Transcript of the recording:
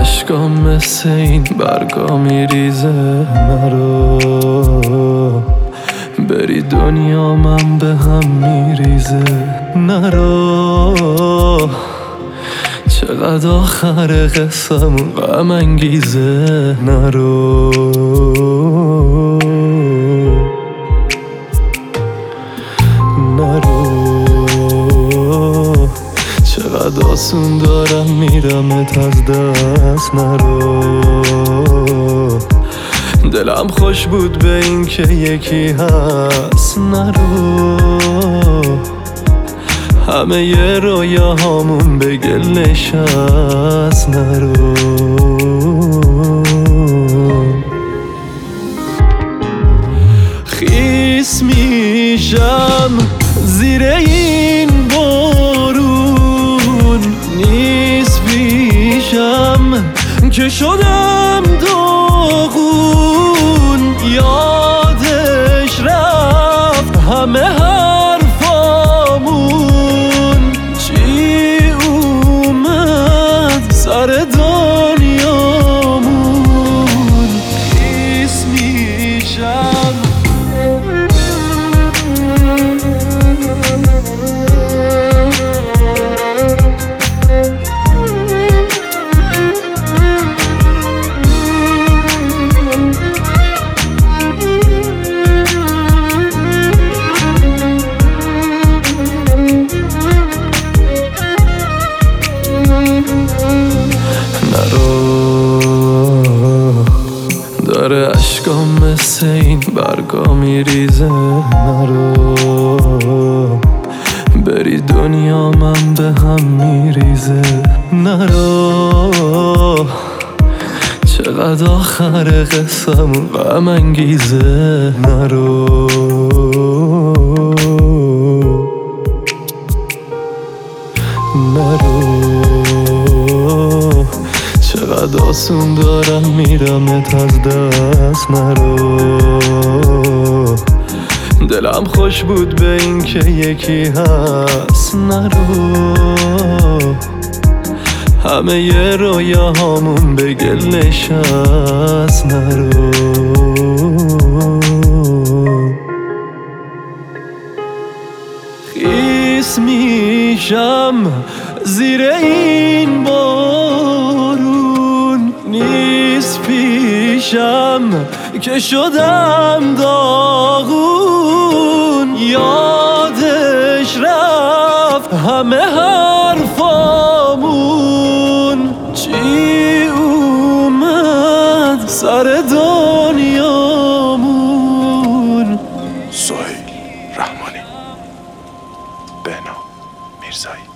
عشقام مثل این برگا میریزه. نرو بری دنیا من به هم میریزه. نرو چقدر آخر قصه‌مون غم انگیزه. نرو چقدر آسون دارم میرمت از دست. نرو دلم خوش بود به این که یکی هست. نرو همه ی رویاهامون به گل نشست. نرو خیس میشم زیر این بارون، نیست پیشم که شدم داغون. یادش رفت همه حرفامون، چی اومد سر دنیامون. خیس میشم داره عشقام مثل این برگا میریزه. نرو بری دنیا من به هم میریزه. نرو چقدر آخر قصه‌مون غم انگیزه. نرو چقدر آسون دارم میرمت از دست. نرو دلم خوش بود به این که یکی هست. نرو همه ی رویاهامون به گل نشست. نرو خیس میشم زیر این بارون، نیست پیشم که شدم داغون. یادش رفت همه حرفامون، چی اومد سر دنیامون. سهیل رحمانی، بهنام میرزایی.